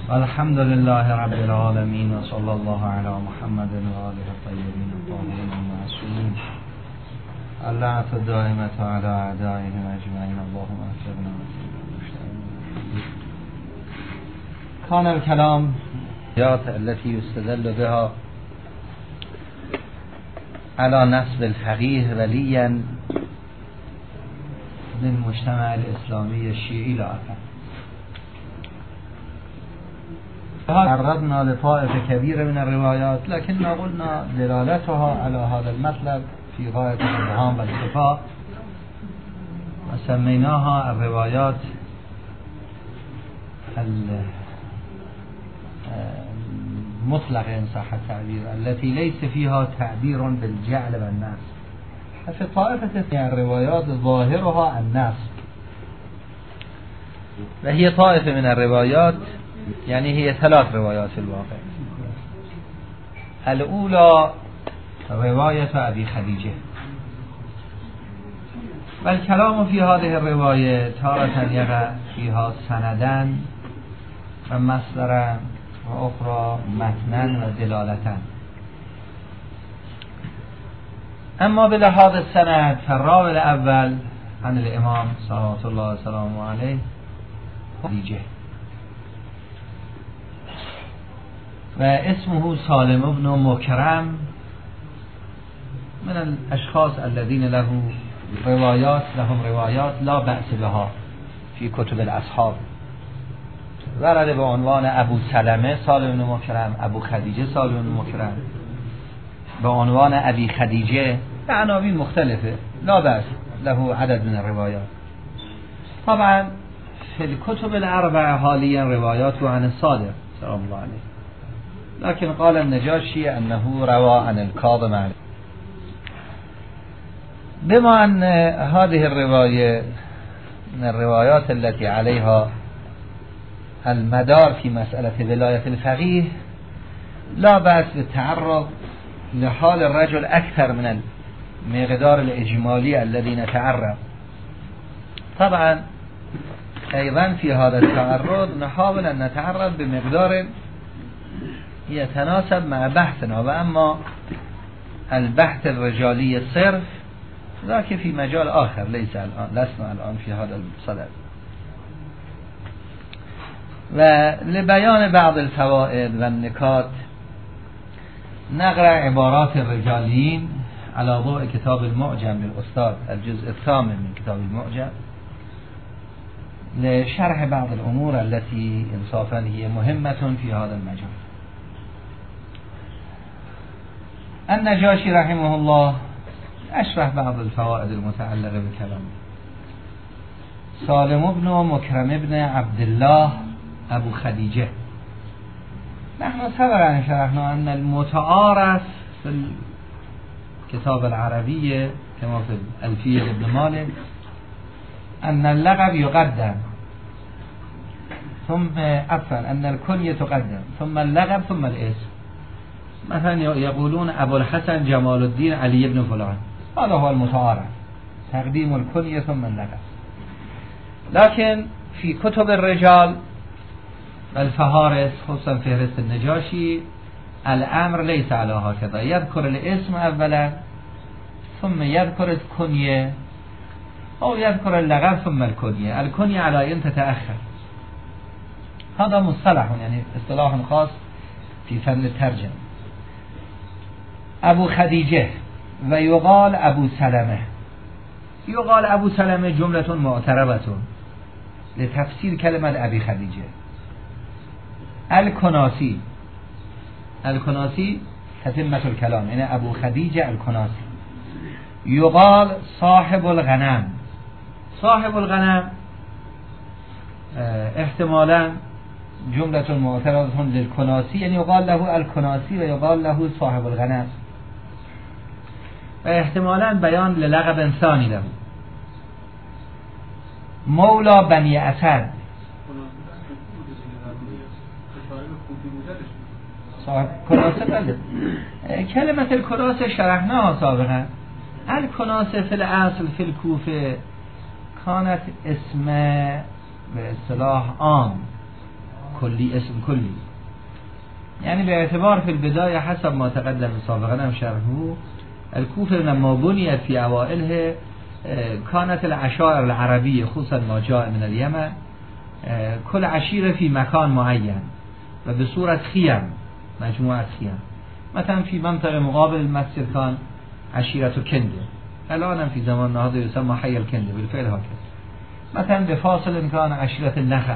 الحمد لله رب العالمين وصلى الله على محمد وآله الطيبين الطاهرين المعصومين اللعنة الدائمة على أعدائهم أجمعين اللهم وفقنا كان الكلام التي يستدل بها على نسب الفقيه وليا من مجتمع الإسلامي الشيعي لا أكثر. تعرضنا لطائفة كبيرة من الروايات لكننا قلنا دلالتها على هذا المطلب في غاية الإبهام والخفاء وسميناها الروايات المطلق إن صح التعبير التي ليس فيها تعبير بالجعل والنصب. في طائفة الروايات ظاهرها النصب، وهي طائفة من الروايات يعني هي ثلاث روايات في الواقع. الأولى رواية أبي خديجة، والكلام في هذه الرواية تارة يقع فيها سندا ومصدرا وأخرى متنا ودلالة. أما بلحاظ السند فالراوي الأول عن الإمام صلوات الله وسلامه عليه خديجة، واسمه سالم بن مكرم، من الأشخاص الذين لهم روايات لا بأس بها في كتب الأصحاب. ورد بعنوان أبو سلمة سالم بن مكرم، أبو خدیجه سالم بن مكرم، بعنوان أبي خدیجه، عناوین مختلفة لا بأس له عدد من الروايات. طبعا في الكتب الأربعة حاليا روايات عن الصادق سلام الله عليه، لكن قال النجاشي أنه روى عن الكاظم عليه. بما أن هذه الرواية من الروايات التي عليها المدار في مسألة ولاية الفقيه، لا بأس بالتعرض لحال الرجل أكثر من المقدار الإجمالي الذي نتعرض. طبعا أيضا في هذا التعرض نحاول أن نتعرض بمقدار يتناسب مع بحثنا، وأما البحث الرجالي الصرف ذاك في مجال آخر لسنا الآن في هذا الصدد. ولبيان بعض الفوائد والنكات نقرأ عبارات الرجاليين على ضوء كتاب المعجم للأستاذ الجزء الثامن من كتاب المعجم لشرح بعض الأمور التي إنصافا هي مهمة في هذا المجال. النجاشي رحمه الله أشرح بعض الفوائد المتعلقة بكلامه. سالم بن مكرم بن عبد الله أبو خديجة، نحن سبقا شرحنا أن المتعارف في الكتاب العربية كما في الألفية ابن مالك أن اللقب يقدم ثم أن الكنية تقدم ثم اللقب ثم الاسم. مثلا يقولون أبو الحسن جمال الدين علي بن فلان، هذا هو المتعارف، تقديم الكنية ثم اللقب. لكن في كتب الرجال الفهارس خصوصا فهرست النجاشي الأمر ليس على هكذا، يذكر الاسم أولا ثم يذكر الكنية أو يذكر اللقب ثم الكنية. الكنية على أن تتأخر، هذا مصطلح يعني اصطلاح خاص في فن الترجمة. أبو خديجة ويقال أبو سلمة. يقال أبو سلمة جملة معتربة لتفسير كلمة أبي خديجة. الكناسي تتمة الكلام، يعني أبو خديجة الكناسي. يقال صاحب الغنم. صاحب الغنم احتمالا جملة معترضة للكناسي، يعني يقال له الكناسي ويقال له صاحب الغنم، احتمالا بيان للقب ثاني له. مولا بني اسد. صاحب کناسه بله. كلمة الکناسه شرحناها سابقا. الکناسه في الاصل في الكوفه كانت اسم به اصطلاح عام. کلی اسم کلی، یعنی به اعتبار فی البدایه حسب ما تقدم سابقا هم شرحه الكوفه لما بنيت في اوائلها كانت العشائر العربية خصوصا ما جاء من اليمن كل عشيرة في مكان معين و به صورت خيام مجموعة خيام. مثلا في منطقة مقابل المسجد كان عشيرة كندة، الآن في زمان هذا يسمى حي الكندة بالفعل هكذا. مثلا بفاصل كان عشيرة النخع،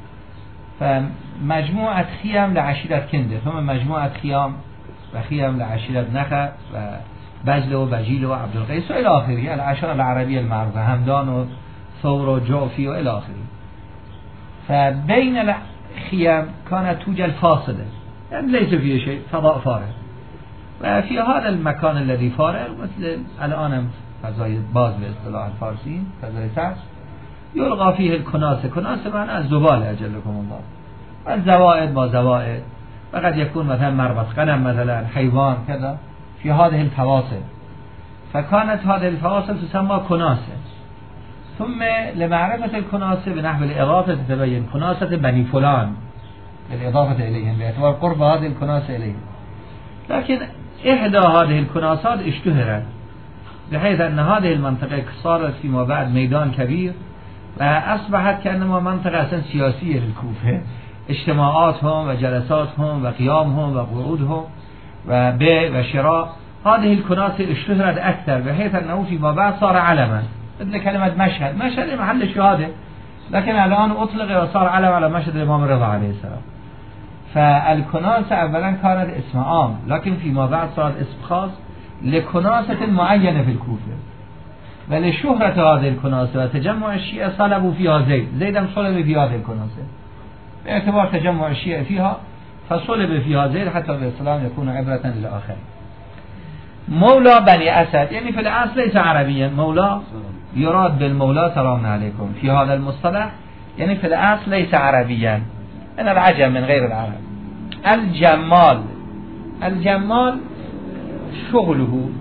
فمجموعة خيام لعشيرة كندة، ثم مجموعة خيام وخيام لعشيرة نخع و بجل و بجیل و عبدالقیس و الی آخره، العشائر العربیه المعروفه همدان و ثور و جعفی و الی آخره. فبين الخيام كانت توجد فاصله، يعني ليس فيه شيء، فضاء فارغ. وفي هذا المكان الذي فارغ مثل الان فضای باز به اصطلاح الفارسی فضای سبز يلقى فيه الكناسه، كناسه معنی الزباله اجلكم الله، والزوائد با زوائد، وقد يكون مثلا مربط غنم مثلا حيوان كذا في هذه الفواصل، فكانت هذه الفواصل تسمى كناسة. ثم لمعرفة الكناسة بنحو الإضافة تبين كناسة بني فلان بالإضافة إليهم باعتبار قرب هذه الكناسة إليهم. لكن إحدى هذه الكناسات اشتهرت بحيث أن هذه المنطقة صارت فيما بعد ميدان كبير وأصبحت كأنما منطقة أساسا سياسية للكوفة، اجتماعاتهم وجلساتهم وقيامهم وقعودهم وبيع وشراء. هذه الكناسة اشتهرت أكثر بحيث أنه فيما بعد صار علما، مثل كلمة مشهد، مشهد محل شهادة، لكن الآن أطلق وصار علم على مشهد الإمام رضا عليه السلام. فالكناسة أولا كانت اسم عام، لكن فيما بعد صارت اسم خاص لكناسة معينة في الكوفة، ولشهرة هذه الكناسة وتجمع الشيعة صلبوا فيها زيدا صلب في هذه الكناسة باعتبار تجمع الشيعة فيها، فصلب فيها زيد حتى بالإسلام يكون عبرة للآخر. مولى بني أسد يعني في الأصل ليس عربيا، مولى يراد بالمولى سلام عليكم في هذا المصطلح، يعني في الأصل ليس عربيا، من العجم من غير العرب. الجمال، الجمال شغله،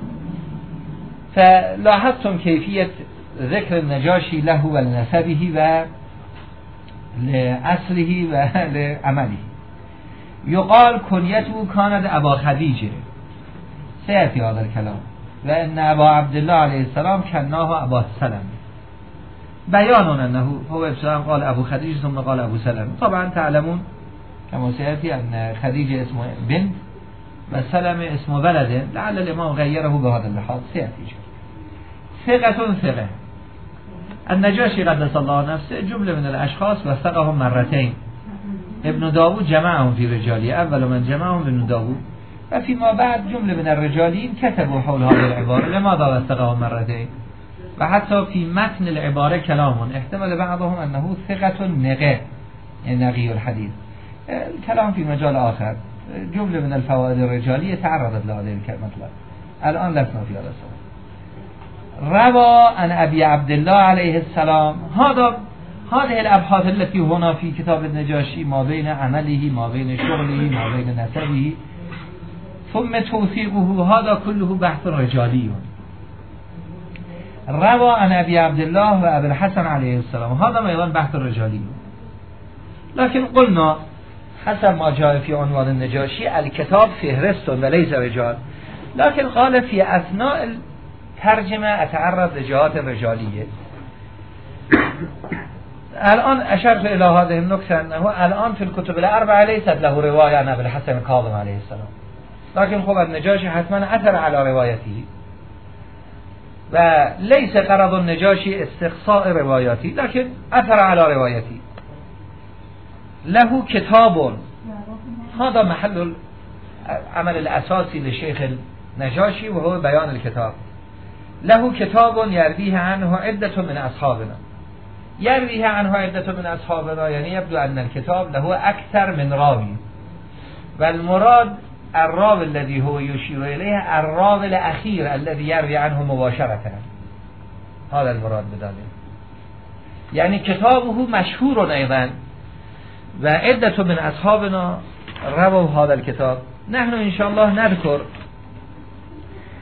فلاحظتم كيفية ذكر النجاشي له ولنسبه و لأصله و لعمله. يقال كنيته كانت أبا خديجة، سيأتي هذا الكلام، لأن أبا عبد الله عليه السلام كناه أبا سلم، بيان أنه هو ابتداء قال أبو خديجة ثم قال أبو سلم. طبعا تعلمون كما سيأتي أن خديجة اسمه بنت وسلم اسمه ولد، لعل الإمام غيره بهذا اللحاظ سيأتي. ثقة ثقة. النجاشي قدس الله نفسه جملة من الأشخاص وثقهم مرتين، ابن داود جمعهم في رجاله، أول من جمعهم ابن داود، وفيما بعد جملة من الرجالين كتبوا حول هذه العبارة لماذا وثقهم مرتين، وحتى في متن العبارة كلام احتمل بعضهم أنه ثقة نقي، يعني نقي الحديث، الكلام في مجال آخر. جملة من الفوائد الرجالية تعرضت لهذه المطلب، الآن لسنا في هذا السبب. روى عن أبي عبد الله عليه السلام، هذه الأبحاث التي هنا في كتاب النجاشي ما بين عمله ما بين شغله ما بين نسبه ثم توثيقه، هذا كله بحث رجالي. روى عن أبي عبد الله وأبي الحسن عليه السلام، هذا أيضا بحث رجالي. لكن قلنا حسب ما جاء في عنوان النجاشي الكتاب فهرست وليس رجال، لكن قال في أثناء الترجمة أتعرض لجهات الرجالية. الآن أشرت إلى هذه النقطة أنه الآن في الكتب الأربعة ليست له رواية عن أبي الحسن الكاظم عليه السلام، لكن خب النجاشي حتما أثر على روايته، وليس غرض النجاشي استقصاء رواياته، لكن أثر على روايته. له كتاب، هذا محل العمل الأساسي للشيخ النجاشي وهو بيان الكتاب. له كتاب يرويه عنه عدة من أصحابنا، يرويه عنه عدة من أصحابنا يعني يبدو أن الكتاب له أكثر من راوي، والمراد الراوي الذي هو يشير إليه الراوي الأخير الذي يروي عنه مباشرة، هذا المراد بذلك. يعني كتابه مشهور أيضا وعدة من أصحابنا رووا هذا الكتاب. نحن إن شاء الله نذكر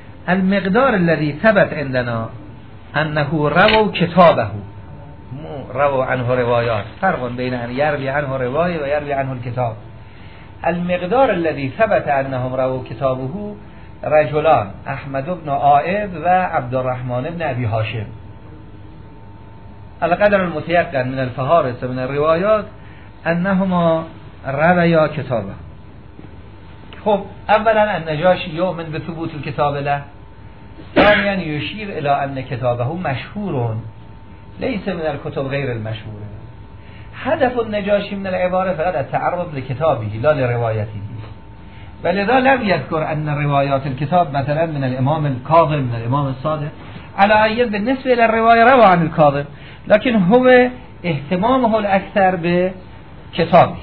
المقدار الذي ثبت عندنا أنه رووا كتابه، رووا عنه روایات، فرق بین ان یروی عنه روایه و یروی عنه الكتاب. المقدار الذي ثبت انهم رووا كتابه رجلان احمد بن عائد و عبد الرحمن بن ابي هاشم. القدر المتيقن من الفهارس من الروايات انهما رویا کتابه. خب اولا النجاشی یؤمن بثبوت الكتاب له، ثانیا یشیر الى ان کتابه مشهور ليس من الكتب غیر المشهوره. هدف النجاشی من العباره فقط التعرض لكتابه لا لروايته، ولذا لم يذكر ان روايات الكتاب مثلا من الامام الكاظم من الامام الصادق. على أي بالنسبه الى الروايه روى عن الكاظم، لكن هو اهتمامه الاكثر بكتابه.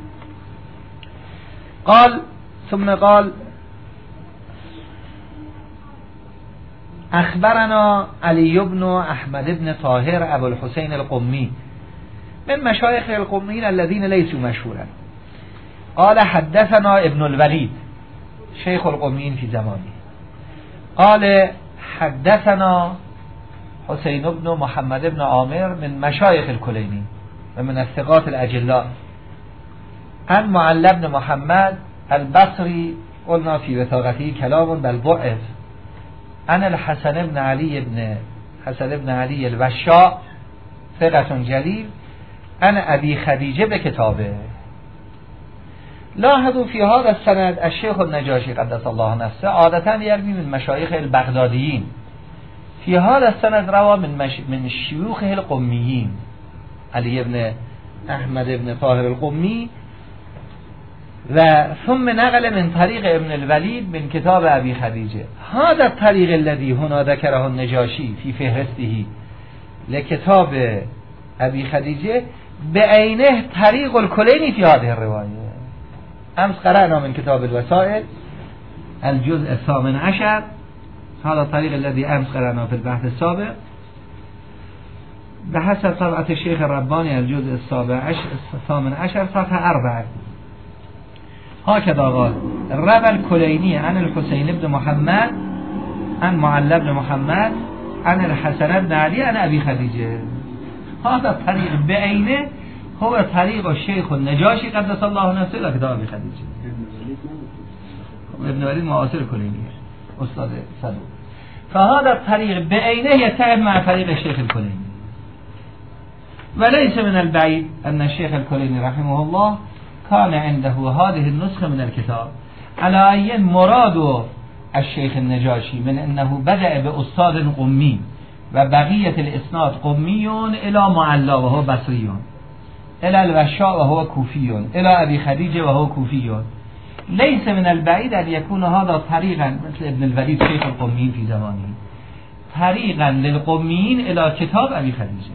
قال ثم قال اخبرنا علي بن احمد بن طاهر ابو الحسين القمي من مشايخ القميين الذين ليسوا مشهورا. قال حدثنا ابن الوليد شيخ القميين في زمانه. قال حدثنا حسين بن محمد بن عامر من مشايخ الكليني ومن الثقات الأجلاء. عن معل بن محمد البصري قلنا في وثاقته كلام بل ضعف. عن الحسن بن علي الوشاء ثقة جليل. أنا أبي خديجة بكتابه. لاحظوا في هذا السند الشيخ النجاشي قدس الله نفسه عادة يروي من مشايخ البغداديين، في هذا السند روى من شيوخه القميين علي بن أحمد بن طاهر القمي، ثم نقل من طريق ابن الوليد من كتاب أبي خديجة. هذا الطريق الذي هنا ذكره النجاشي في فهرسته لكتاب أبي خديجة بعينه طريق الكليني في هذه الرواية. أمس قرأنا من كتاب الوسائل الجزء 18، هذا الطريق الذي أمس قرأنا في البحث السابق بحسب طبعة الشيخ الرباني الجزء 18 صفحة 4. هكذا قال روى الكليني عن الحسين بن محمد عن معل بن محمد عن الحسن بن علي عن أبي خديجة. هذا الطريق بعينه هو طريق الشيخ النجاشي قدس الله نفسه إلى كتاب أبي خديجة. ابن وليد معاصر الكليني أستاذ صدوق. فهذا الطريق بعينه يتعب مع طريق الشيخ الكليني. وليس من البعيد أن الشيخ الكليني رحمه الله كان عنده هذه النسخة من الكتاب. على أي مراد الشيخ النجاشي من أنه بدأ بأستاذ قمي وبقية الإسناد قمي إلى معلا وهو بصري، إلى الوشاء وهو كوفي، إلى أبي خديجة وهو كوفي. ليس من البعيد أن يكون هذا طريقا مثل ابن الوليد شيخ القميين في زمانه طريقا للقميين إلى كتاب أبي خديجة.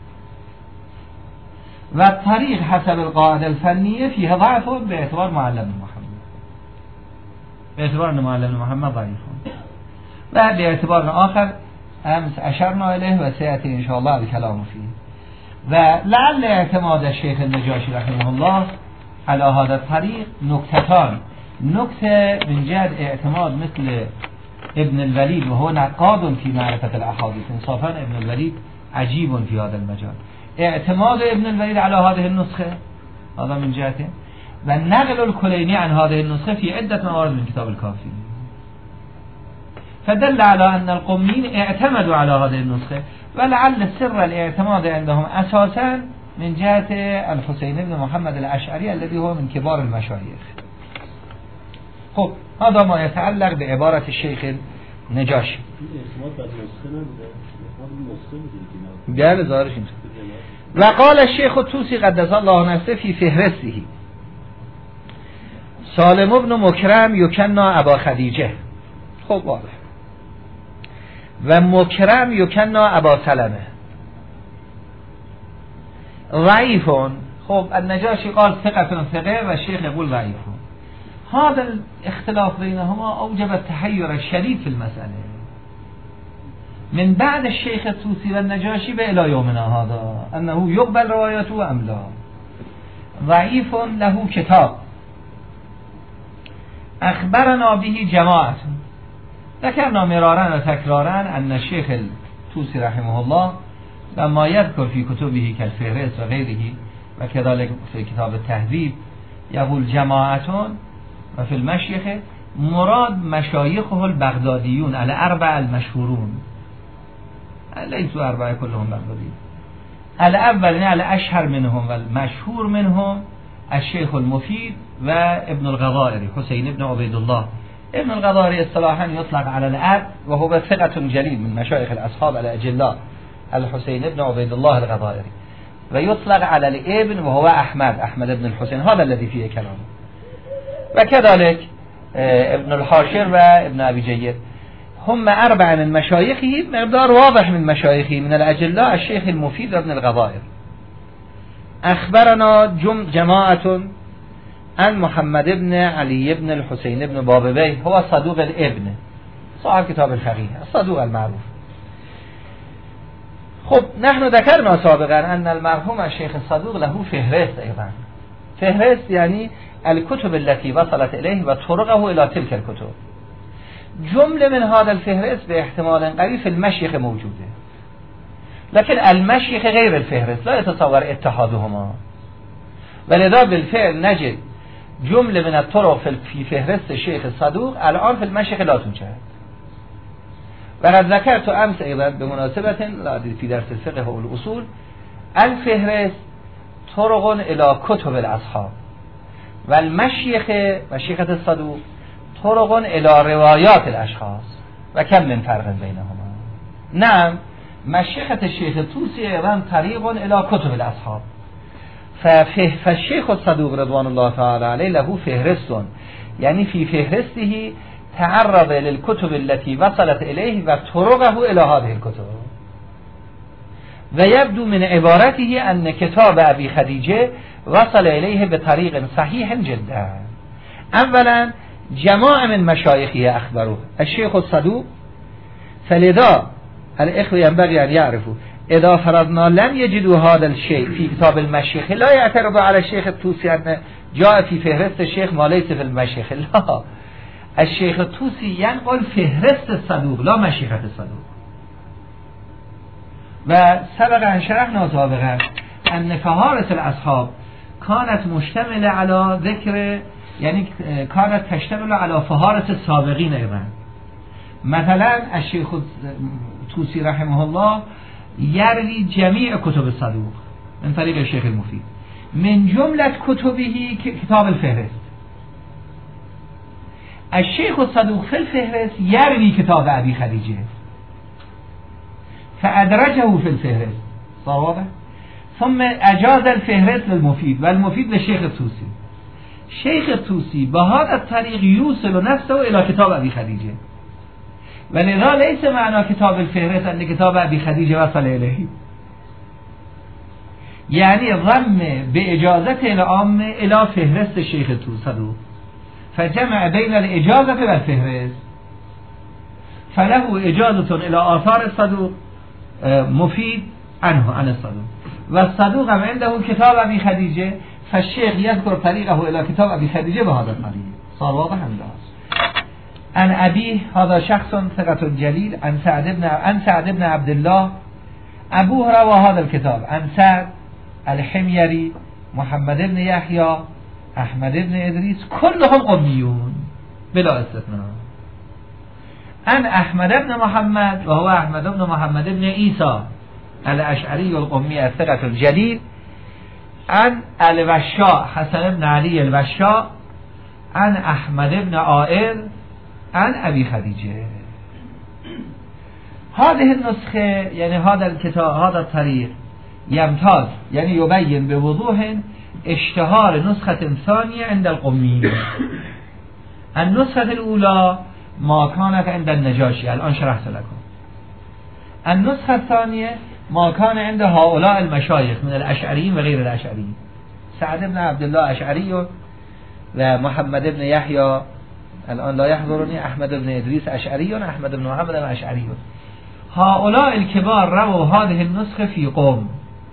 والطريق حسب القاعدة الفنية فيها ضعف باعتبار معل بن محمد، باعتبار أن معل بن محمد ضعيف، وباعتبار آخر أمس أشرنا إليه وسيأتي إن شاء الله الكلام فيه. ولعل اعتماد الشيخ النجاشي رحمه الله على هذا الطريق نكتتان. نكتة من جهة اعتماد مثل ابن الوليد وهو نقاد في معرفة الأحاديث، انصافا ابن الوليد عجيب في هذا المجال. اعتماد ابن الوليد على هذه النسخة هذا من جهته، والنقل الكليني عن هذه النسخة في عدة موارد من كتاب الكافي، فدل على أن القميين اعتمدوا على هذه النسخة. ولعل سر الاعتماد عندهم أساسا من جهة الحسين بن محمد الأشعري الذي هو من كبار المشايخ. خب هذا ما يتعلق بعبارة الشيخ النجاشي. بيان ظاهرش وقال الشيخ الطوسي قدس الله نفسه في فهرسته سالم بن مكرم يكنى أبا خديجة. خب واضح. و مکرم یکنى ابا سلمه ضعیف. خب النجاشی قال ثقة ثقه و الشيخ يقول ضعیف. هذا الاختلاف بينهما اوجب التحير الشديد في المسألة من بعد الشيخ الطوسي والنجاشي إلى يومنا هذا أنه يقبل روايته أم لا. ضعيف له كتاب أخبرنا به جماعة. ذكرنا مرارا وتكرارا أن الشيخ الطوسي رحمه الله لما يذكر في كتبه كالفهرست و غیره و كذلك في کتاب التهذیب يقول جماعة و في المشیخ مراد مشایخه البغدادیون الاربع المشهورون لیسوا اربعه كلهم بغدادیون الاول الاشهر منهم و المشهور منهم الشيخ المفيد و ابن الغضائري حسين ابن عبيد الله. ابن الغضائري اصطلاحا يطلق على الأب وهو ثقة جليل من مشايخ الأصحاب الأجلاء الحسين ابن عبيد الله الغضائري، ويطلق على الابن وهو أحمد بن الحسين، هذا الذي فيه كلامه. وكذلك ابن الحاشر وابن أبي جيد هم أربعة من مشايخه، مقدار واضح من مشايخه من الأجلاء الشيخ المفيد وابن الغضائر. أخبرنا جماعة عن محمد بن علي بن الحسين بن بابويه هو صدوق الابن صاحب كتاب الفقيه الصدوق المعروف. خب نحن ذكرنا سابقا أن المرحوم الشيخ الصدوق له فهرست أيضا. فهرست يعني الكتب التي وصلت إليه وطرقه إلى تلك الكتب. جملة من هذا الفهرست باحتمال قوي في المشيخ موجوده، لكن المشيخ غير الفهرست لا يتصور اتحادهما، ولذا بالفعل نجد جملة من الطرق في فهرست الشيخ الصدوق الآن في المشيخ لا توجد. وقد ذكرت أمس أيضا بمناسبة في درس الفقه والأصول الفهرست طرق إلى كتب الأصحاب والمشيخ مشيخة الصدوق طرق إلى روايات الأشخاص وكم من فرق بينهما. نعم مشيخة الشيخ الطوسي أيضا طريق إلى كتب الأصحاب، فالشيخ الصدوق رضوان الله تعالى عليه له فهرست، يعني في فهرسته تعرض للكتب التي وصلت إليه وطرقه إلى هذه الكتب. ويبدو من عبارته أن كتاب أبي خديجة وصل إليه بطريق صحيح جدا. أولا جماعة من مشايخه أخبروه الشيخ الصدوق، فلذا الإخوة ينبغي أن يعرفوا إذا فرضنا لم يجدوا هذا الشيء في كتاب المشيخ لا يعترض على الشيخ الطوسي أن جاء في فهرست الشيخ ما ليس في المشيخ، لا، الشيخ الطوسي ينقل فهرست الصدوق لا مشيخة الصدوق. وسبق أن شرحنا سابقا أن فهارس الأصحاب كانت مشتملة على ذكر، يعني كانت تشتمل على فهارس السابقين أيضا. مثلا الشيخ الطوسي رحمه الله يروي جميع كتب الصدوق من طريق الشيخ المفيد، من جملة كتبه كتاب الفهرست. الشيخ الصدوق في الفهرست يروي كتاب أبي خديجة فأدرجه في الفهرست، صار. ثم أجاز الفهرست للمفيد والمفيد للشيخ الطوسي. شيخ الطوسي بهذا الطريق يوصل نفسه إلى كتاب أبي خديجة، ولذا ليس معنى كتاب الفهرست أن كتاب أبي خديجة وصل إليه، يعني ضم بإجازة العامة إلى فهرست الشيخ الصدوق، فجمع بين الإجازة والفهرست، فله إجازة إلى آثار الصدوق مفيد عنه عن الصدوق، والصدوق هم عنده كتاب أبي خديجة، فالشيخ يذكر طريقه إلى كتاب أبي خديجة بهذا الطريق. صار واضح الناس. عن أبيه هذا شخص ثقة جليل عن سعد بن عبد الله أبوه روى هذا الكتاب عن سعد الحميري محمد بن يحيى أحمد بن إدريس كلهم قميون بلا استثناء. عن أحمد بن محمد وهو أحمد بن محمد بن عيسى الأشعري القمي الثقة الجليل عن الوشاء حسن بن علي الوشاء عن أحمد بن عائل عن أبي خديجة. هذه النسخة يعني هذا الكتاب هذا الطريق يمتاز، يعني يبين بوضوح اشتهار نسخة ثانية عند القميين. النسخة الأولى ما كانت عند النجاشي، الآن شرحت لكم. النسخة الثانية ما كان عند هؤلاء المشايخ من الأشعريين وغير الأشعريين، سعد بن عبد الله أشعري ومحمد بن يحيى الآن لا يحضرني أحمد بن إدريس أشعري أحمد بن محمد أشعري. هؤلاء الكبار رووا هذه النسخة في قوم،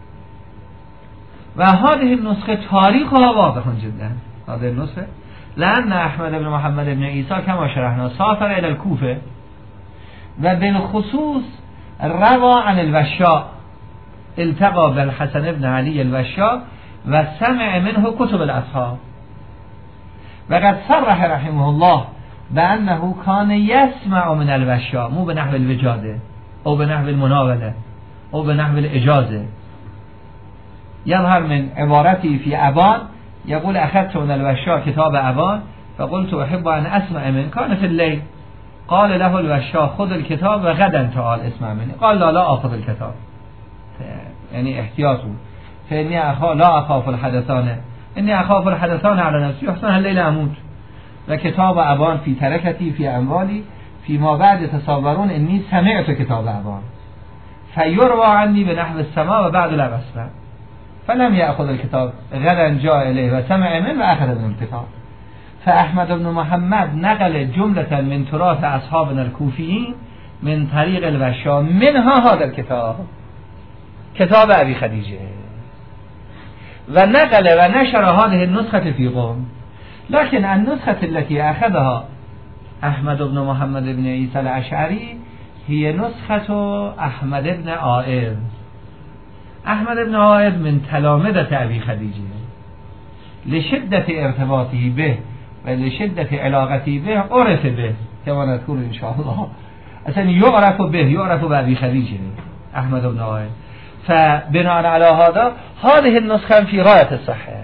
وهذه النسخة تاريخها واضح جدا. هذه النسخة لأن أحمد بن محمد بن عيسى كما شرحنا سافر إلى الكوفة، وبالخصوص روى عن الوشاء التقى بالحسن ابن علی الوشا و سمع منه کتب الاصحاب و قد صرح رحمه الله بأنه كان يسمع من الوشا مو بنحو الوجاده او بنحو المناوله او بنحو الاجازه. يظهر من عبارتي في أبان يقول أخذت من الوشا كتاب أبان فقلت أحب أن أسمع من كان في الليل قال له الوشا خذ الكتاب و غدا تعال اسمع مني قال لا أخذ الكتاب يعني احتياطه فإني لا أخاف الحدثان إني أخاف الحدثان على نفسي يحسن الليل أموت و کتاب أبان في تركتي في أموالي فيما بعد تصورون إني سمعت كتاب أبان فيروى عني بنحو السماء و بعد لا بسمع فلم يأخذ الكتاب غدا جاء إليه و سمع من و أخذ من الكتاب. فأحمد بن محمد نقل جملة من تراث أصحابنا الكوفيين من طريق الوشا منها هذا الكتاب كتاب أبي خديجة و نقل و نشر هذه النسخة في قوم. لكن النسخة التي أخذها أحمد بن محمد بن عيسى الأشعري هي نسخة أحمد بن عائد. أحمد بن عائد من تلامذة أبي خديجة لشدة ارتباطه به و لشدة علاقته به عرف به كما نذكر إن شاء الله اصلا يعرف بأبي خديجة أحمد بن عائد. فبناء على هذا هذه النسخة في غاية الصحة.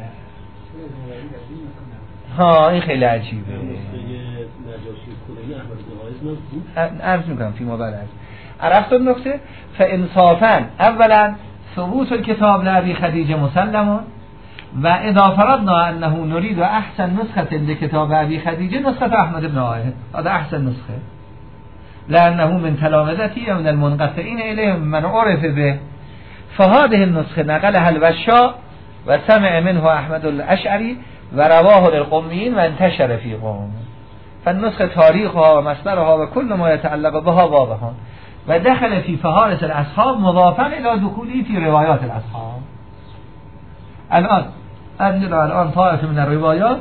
این خیلی عجیبه. عرض میکنم فيما بعد عرفت النکته. فانصافا اولا ثبوت الكتاب لأبي خديجة مسلم و اذا فرضنا انه نريد احسن نسخة لكتاب أبي خديجة نسخة احمد بن عائد هذا احسن نسخة لانه من تلامذته ومن المنقطعين اليه من عرف به. فهذه النسخة نقلها الوشا و سمع منه احمد الاشعري و رواه للقوميين و انتشر في قوم. فالنسخة تاريخها و مصدرها و كل ما يتعلق بها واضح و دخل في فهارس الاصحاب مضافا الى دخوله في روايات الاصحاب. الان طائف من الروايات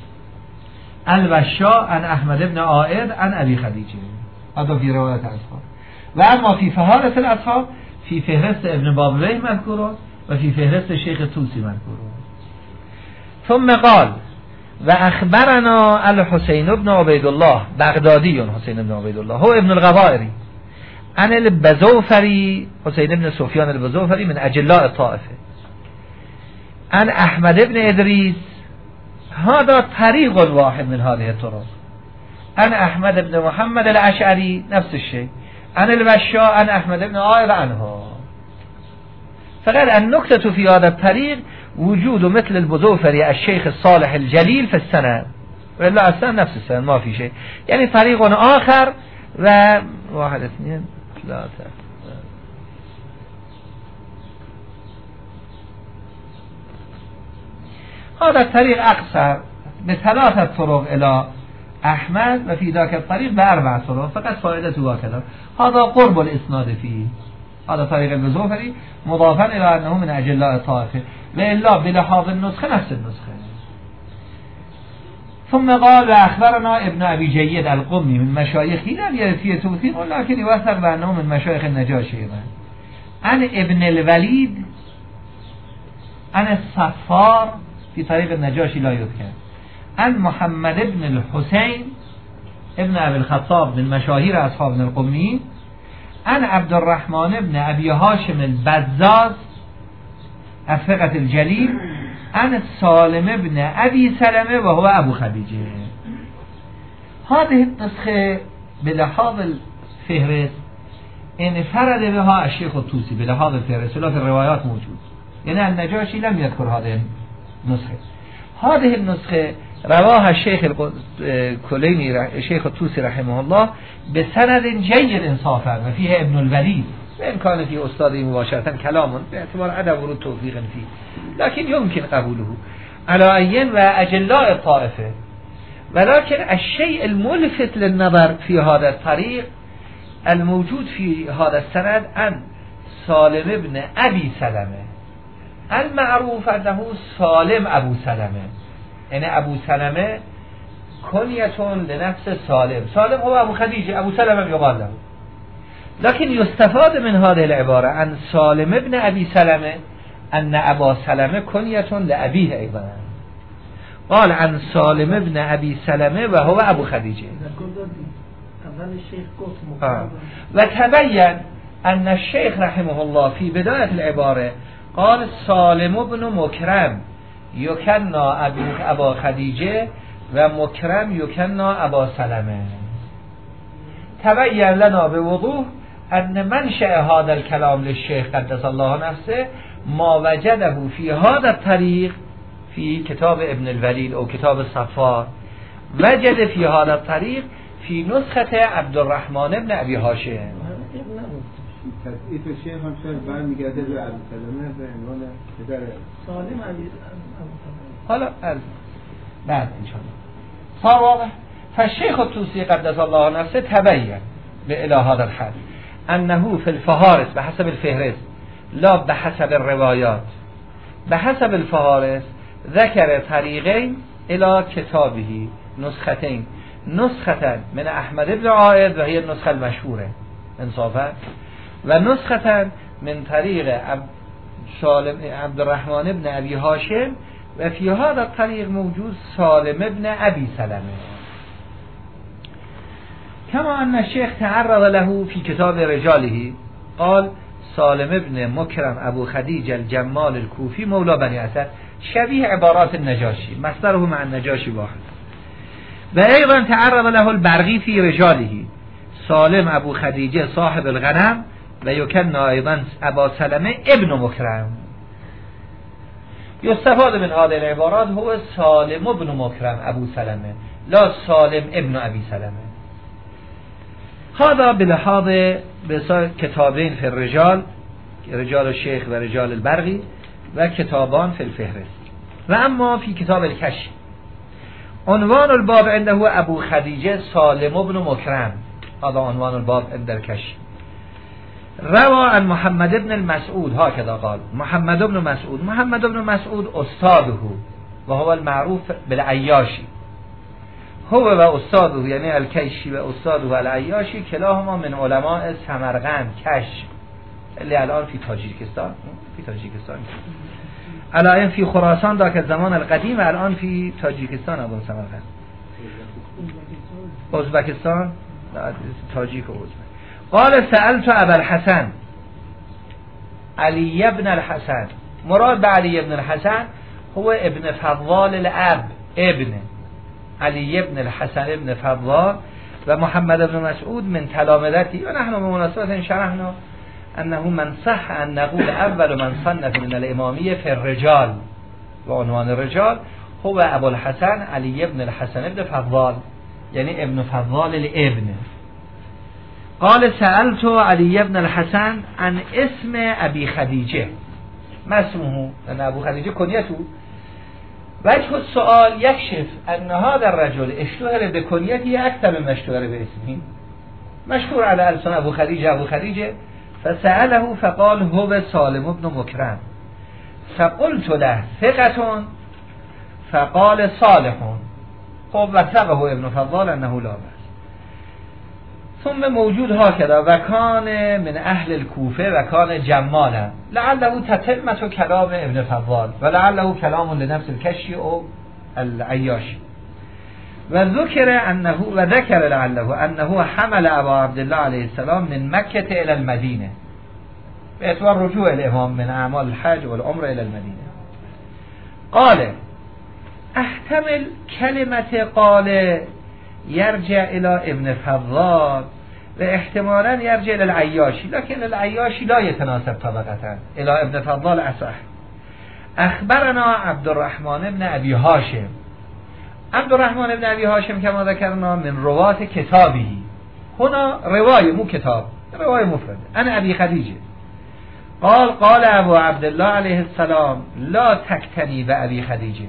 الوشا عن احمد بن عائد عن ابي خديجه هذا في روايات الاصحاب. و اما في فهارس الاصحاب في فهرست ابن بابويه مذکور و في فهرست شیخ طوسی مذکور. ثم قال و اخبرنا الحسين بن عبيد الله بغدادي حسين بن عبيد الله هو ابن الغوائري عن البزوفري حسين بن سفيان البزوفري من اجلاء الطائفه عن احمد بن ادريس هذا طريق واحد من هذه الطرق عن احمد بن محمد الاشعري نفس الشيء عن الوشا عن احمد بن عائد عنه. فقط النكتة في هذا الطريق وجود مثل البزوفري الشيخ الصالح الجليل في السند وإلا أصلا نفس السند ما في شيء يعني طريق آخر و 1 2 3 هذا الطريق أقصر ب3 طرق إلى أحمد و في ذاك الطريق ب4 طرق فقط فائدته هكذا هذا قرب الإسناد فيه هذا طريق البزوفري مضافا إلى أنه من أجلاء الطائفة وإلا بلحاظ النسخة نفس النسخة. ثم قال وأخبرنا ابن أبي جيد القمي من مشايخه لم يرد فيه توثيق ولكن يوثق بأنه من مشايخ النجاشي عن ابن الوليد عن الصفار في طريق النجاشي لا يذكر عن محمد بن الحسين ابن أبي الخطاب من مشاهير أصحابنا القميين عن عبد الرحمن بن أبي هاشم البزاز الثقة الجليل عن سالم بن أبي سلمة وهو أبو خديجة. هذه النسخة بلحاظ الفهرس انفرد بها الشيخ الطوسي بلحاظ الفهرس ولا في الروايات موجود يعني النجاشي لم يذكر هذه النسخة. هذه النسخة رواها الشيخ الكليني الشيخ الطوسي رحمه الله بسند جيد انصافا وفيه ابن الوليد وإن كان في أستاذه مباشرة كلام باعتبار عدم ورود توفيق فيه لكن يمكن قبوله على أين وأجلاء الطائفة. ولكن الشيء الملفت للنظر في هذا الطريق الموجود في هذا السند عن سالم بن أبي سلمة المعروف أنه سالم أبو سلمة يعني أبو سلمة كنية لنفس سالم هو أبو خديجة أبو سلمة يقال له لكن يستفاد من هذه العبارة عن سالم ابن أبي سلمة أن أبا سلمة كنية لأبيه أيضا. قال عن سالم ابن أبي سلمة وهو أبو خديجة. وتبين أن الشيخ رحمه الله في بداية العبارة قال سالم ابن مكرم يكنى أبا خديجة ومكرم يكنى أبا سلمة. تبين لنا بوضوح أن منشأ هذا الكلام للشيخ قدس الله نفسه ما وجده في هذا الطريق في كتاب ابن الوليد أو كتاب الصفار، وجد في هذا الطريق في نسخة عبد الرحمن بن أبي هاشم. تأسیف الشیخ هم شاید برمیگرده به عبدالسلامه به عنوان پدر سالم علی. حالا بعد انشاءالله صار واضح. فالشيخ الطوسي قدس الله نفسه تبين إلى هذا الحد أنه في الفهارس بحسب الفهرس لا بحسب الروايات، بحسب الفهارس ذكر طريقين إلى كتابه نسختين، نسخة من أحمد بن عائد وهي النسخة المشهورة انصافا، ونسخة من طريق عبد الرحمن بن أبي هاشم، وفي هذا الطريق موجود سالم بن أبي سلمة. كما أن الشيخ تعرض له في كتاب رجاله قال سالم بن مكرم أبو خديجة الجمال الكوفي مولى بني أسد، شبيه عبارات النجاشي، مصدره مع النجاشي واحد. وأيضا تعرض له البرغي في رجاله سالم أبو خديجة صاحب الغنم ويكنى أيضا أبا سلمة ابن مكرم. يستفاد من هذه العبارات هو سالم ابن مكرم أبو سلمة لا سالم ابن أبي سلمة. هذا بلحاظ كتابين في الرجال، رجال الشيخ ورجال البرغي، وكتابان في الفهرست. وأما في كتاب الكشف عنوان الباب عنده أبو خديجة سالم ابن مكرم، هذا عنوان الباب عند الكشف. روى عن محمد بن المسعود هكذا قال محمد بن مسعود أستاذه وهو المعروف بالعياشي، هو وأستاذه يعني الكشي وأستاذه العياشي كلاهما من علماء سمرقند كشف اللي الآن في تاجیکستان الآن في خراسان ذاك الزمان القديم، الآن في تاجیکستان أبو سمرقند ازبکستان تاجیک و ازبک. قال سألت أبا الحسن علي بن الحسن، مراد بعلي بن الحسن هو ابن فضال الأب ابن علي بن الحسن ابن فضال، ومحمد بن مسعود من تلامذته. ونحن بمناسبة شرحنا أنه من صح أن نقول أول من صنف من الإمامية في الرجال وعنوان الرجال هو أبو الحسن علي بن الحسن ابن فضال، يعني ابن فضال الابن. قال سألت علي بن الحسن عن اسم أبي خديجة، ما اسمه؟ أن أبو خديجة كنيته. وجه السؤال يكشف أن هذا الرجل اشتهر بكنيته أكثر من اشتهر باسمه، مشهور على ألسن أبو خديجة. فسأله فقال هو سالم بن مكرم، فقلت له ثقة، فقال صالح، خب وثقه ابن فضال أنه لا بأس. ثم موجود هكذا وكان من أهل الكوفة وكان جمالا، لعله تتمة كلام ابن فضال ولعله كلام لنفس الكشي أو العياشي. وذكر لعله أنه حمل أبا عبد الله عليه السلام من مكة إلى المدينة باعتبار رجوع الإمام من أعمال الحج والعمرة إلى المدينة. قال احتمل كلمة قال يرجع إلى ابن فضال واحتمالا يرجع إلى العياشي، لكن العياشي لا يتناسب طبقة إلى ابن فضال أصح. أخبرنا عبد الرحمن بن أبي هاشم، عبد الرحمن بن أبي هاشم كما ذكرنا من رواة كتابه، هنا رواية مو كتاب، رواية مفرد. أنا أبي خديجة قال أبو عبد الله عليه السلام لا تكتني بأبي خديجة.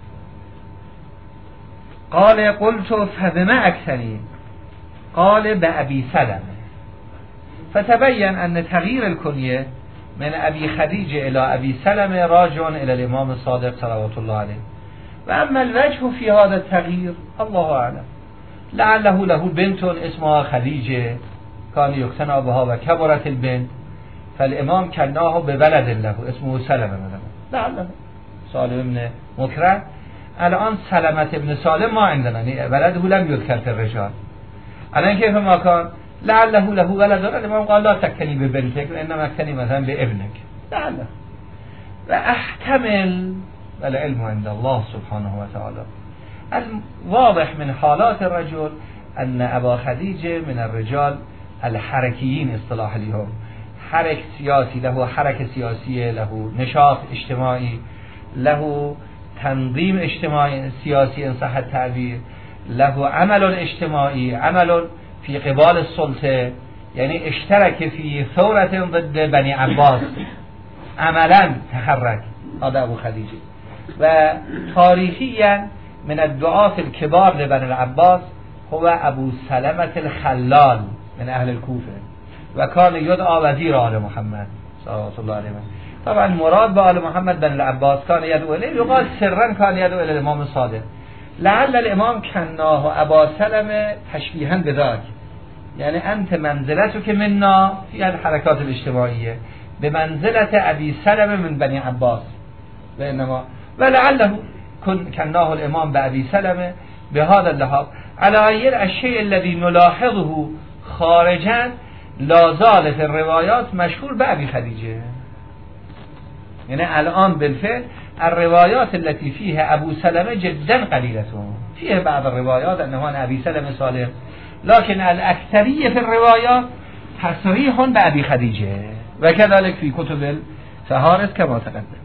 قال قلت فبما أكتني؟ قال بأبي سلمة. فتبين أن تغيير الكنية من أبي خديجة إلى أبي سلمة راجع إلى الإمام الصادق صلوات الله عليه. وأما الوجه في هذا التغيير الله أعلم، لعله له بنت اسمها خديجة کان یقتنا بها و کبرت البنت فالامام کناه به ولد له اسمه سلمه لعله سالم ابن مکرم. الان سلمت ابن سالم ما عندنا ولده لم یذکر فی الرجال. الان کیف ما کان لعله له ولد الامام قال لا تکنی به بنتک و انما کنی مثلا به ابنک لعله. و احتمل والعلم عند الله سبحانه و تعالی. الواضح من حالات الرجل ان ابا خدیجه من الرجال الحركيين اصطلاح لهم، حرك سياسي له، حركة سياسية له، نشاط اجتماعي له، تنظيم اجتماعي سياسي إن صح التعبير، له عمل اجتماعي، عمل في قبال السلطة، يعني اشترك في ثورة ضد بني عباس، عملا تحرك. هذا أبو خديجة. وتاريخيا من الدعاة الكبار لبني العباس هو أبو سلمة الخلال من أهل الكوفة، وكان يدعى وزير آل محمد صلوات الله عليه. طبعا مراد بآل محمد بن العباس كان يدعو إليه، يقال سرا كان يدعو إلى الإمام الصادق. لعل الإمام كناه أبا سلمة تشبيها بذاك، يعني أنت منزلتك منا في الحركات الاجتماعية بمنزلة أبي سلمة من بني عباس، بينما ولعله كناه الإمام بأبي سلمة بهذا اللحاظ. على غير الشيء الذي نلاحظه خارجا لا زال في الروايات مشهور بأبي خديجة. يعني الآن بالفعل الروايات التي فيها أبو سلمة جدا قليلة، فيها بعض الروايات أنه عن أبي سلمة صالح، لكن الأكثرية في الروايات تصريح بأبي خديجة، وكذلك في كتب الفهارس كما تقدم.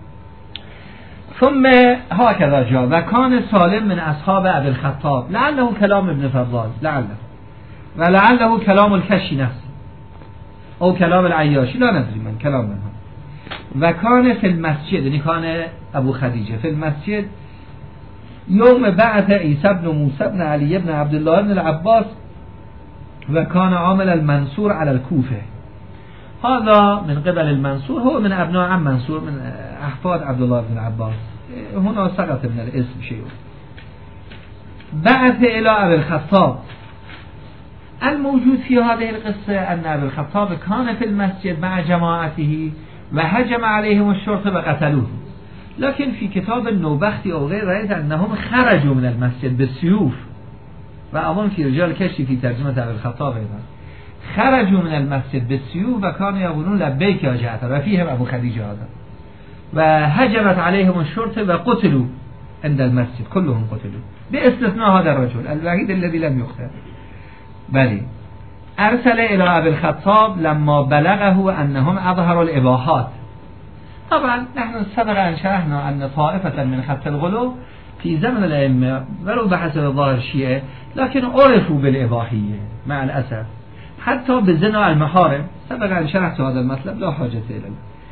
ثم هكذا جاء وكان سالم من أصحاب أبي الخطاب، لعله كلام ابن فضال، لعله ولعله كلام الكشي نفسه أو كلام العياشي، لا ندري من كلام منهم. وكان في المسجد، يعني كان أبو خديجة في المسجد يوم بعث عيسى بن موسى بن علي بن عبد الله بن العباس، وكان عامل المنصور على الكوفة. هذا من قبل المنصور، هو من أبناء عم منصور من أحفاد عبد الله بن العباس، هنا سقط من الاسم شيء. بعث إلى أبي الخطاب. الموجود في هذه القصة أن أبي الخطاب كان في المسجد مع جماعته وهجم عليهم الشرطة وقتلوه، لكن في كتاب النوبختي أو غير رأيت أنهم خرجوا من المسجد بالسيوف، وأظن في رجال كشي في ترجمة أبي الخطاب أيضا خرجوا من المسجد بالسيوف وكانوا يقولون لبيك يا جعفر، وفيهم أبو خديجة هذا. وهجمت عليهم الشرطة وقتلوا عند المسجد، كلهم قتلوا باستثناء هذا الرجل الوحيد الذي لم يقتل. بلي أرسل إلى أبي الخطاب لما بلغه أنهم أظهروا الإباحات. طبعا نحن سبق أن شرحنا أن طائفة من خط الغلو في زمن الأئمة ولو بحسب ظاهر الشيعة لكن عرفوا بالإباحية مع الأسف، حتى بالزنا المحارم. سبق أن شرحت هذا المطلب لا حاجة إليه.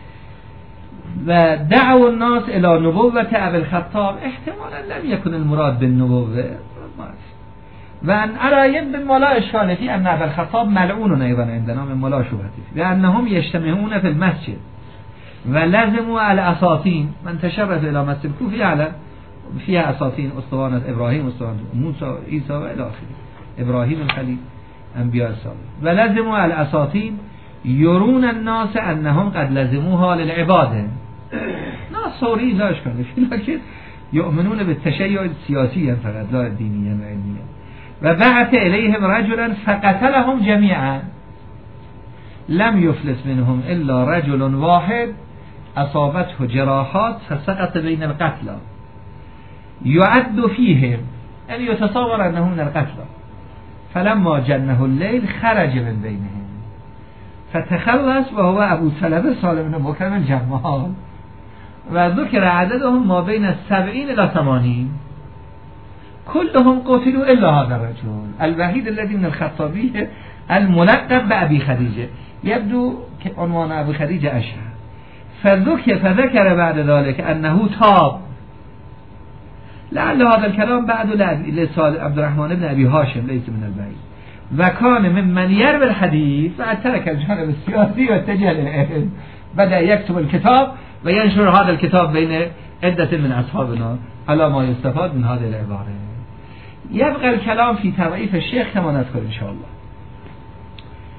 ودعوا الناس إلى نبوة أبي الخطاب، احتمالا لم يكن المراد بالنبوة، وأن أرى يبدو ولا إشكال في أن أبا الخطاب ملعون أيضا عندنا من ولا شبهة فيه، لأنهم يجتمعون في المسجد ولازموا على أساطين. من تشرف إلى مسجد الكوفة يعلم فيها أساطين، أسطوانة إبراهيم، أسطوانة موسى، عيسى وإلى آخره، إبراهيم الخليل، أنبياء الصالح، ولازموا على أساطين يرون الناس أنهم قد لزموها للعبادة. ناس صوري لا إشكال فيه، لكن يؤمنون بالتشيع السياسي فقط لا دينيا وعلميا. وبعث إليهم رجلا فقتلهم جميعا، لم يفلس منهم إلا رجل واحد أصابته جراحات فسقط بين القتلى، يعد فيهم، يعني يتصور أنه من القتلى. فلما جنه الليل خرج من بينهم فتخلص وهو أبو سلمة سالم بن مكرم الجمال، وذكر عددهم ما بين 70 إلى 80، كلهم قتلوا إلا هذا الرجل الوحيد الذي من الخطابية الملقب بأبي خديجة، يبدو عنوان أبي خديجة أشهر. فذكر بعد ذلك أنه تاب. لعل هذا الكلام بعد لسال عبد الرحمن بن أبي هاشم ليس من البعيد، وكان ممن يروي الحديث بعد ترك الجانب السياسي واتجه للعلم، بدأ يكتب الكتاب وينشر هذا الكتاب بين عدة من أصحابنا على ما يستفاد من هذه العبارة. يبقى الكلام في تضعيف الشيخ كما نذكر إن شاء الله.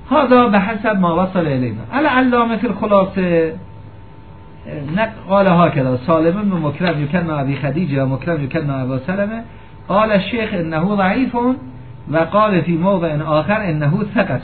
هذا به حسب ما وصل الینا. العلامه فی الخلاصه قال هكذا سالم بن مکرم یکن ابی خدیجه و مکرم یکن ابا سلمه قال الشیخ انه ضعیف و قال فی موضع آخر انه ثقة.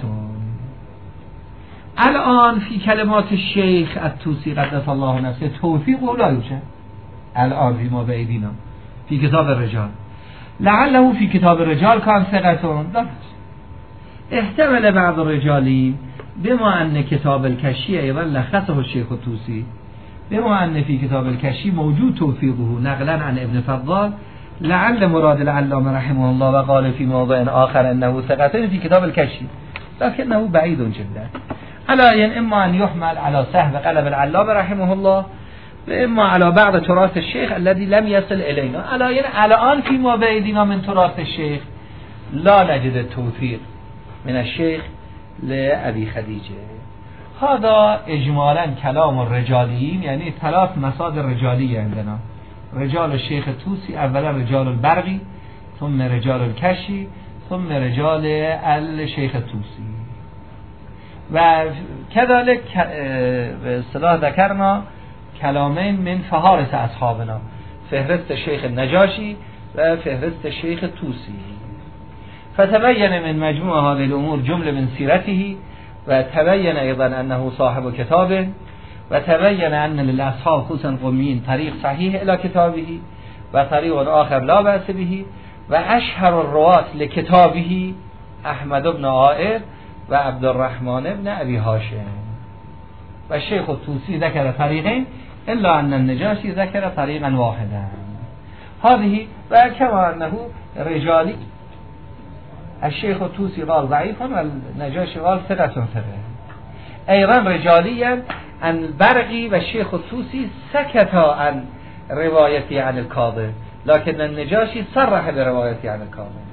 الان فی کلمات الشیخ الطوسی قدس الله نفسه توفیق لا یوجد الان فی ما بایدینا فی کتاب الرجال، لعله فی کتاب الرجال کان ثقة احتمل بعض الرجالی بما ان کتاب الکشی ایضا لخصه الشیخ الطوسی بما ان فی کتاب الکشی موجود توفیقه نقلا عن ابن فضال لعل مراد العلامه رحمه الله و قال فی موضع آخر انه ثقة فی کتاب الکشی لكنه بعید جدا. على اما ان يحمل على سهو قلب العلامه رحمه الله و اما على بعض تراث الشيخ الذي لم يصل الينا. على الان فيما بيدنا من تراث الشيخ لا نجد التوثيق من الشيخ لأبي خديجة. هذا اجمالا كلام الرجاليين، يعني ثلاث مصادر رجالية عندنا: رجال الشيخ الطوسي، اولا رجال البرقي، ثم رجال الكشي، ثم رجال الشيخ الطوسي. و كذلك به اصطلاح ذكرنا كلامين من فهارس اصحابنا، فهرست الشيخ النجاشي و فهرست الشيخ الطوسي. فتبين من مجموع هذه الأمور جملة من سيرته، وتبين أيضا أنه صاحب كتاب، وتبين أن للأصحاب خصوصا قوميين طريق صحيح إلى كتابه وطريق آخر لا بأس به. وأشهر الرواة لكتابه أحمد بن عائر وعبد الرحمن بن أبي هاشم. والشيخ الطوسي ذكر طريقين إلا أن النجاشي ذكر طريقا واحدا. هذه وكما أنه رجالي الشيخ الطوسي قال ضعيف والنجاشي قال ثقة. أيضا رجاليا أن البرقي والشيخ الطوسي سكتا عن روايته عن الكاظم، لكن النجاشي صرح بروايته عن الكاظم،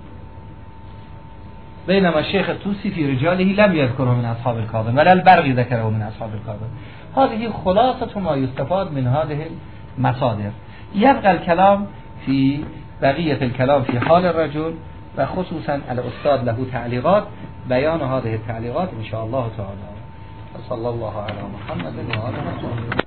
بينما الشيخ الطوسي في رجاله لم يذكره من أصحاب الكاظم ولا البرقي ذكره من أصحاب الكاظم. هذه خلاصة ما يستفاد من هذه المصادر. يبقى الكلام في بقية الكلام في حال الرجل، وخصوصا الأستاذ له تعليقات، بيان هذه التعليقات إن شاء الله تعالى. صلى الله على محمد وعلى آله.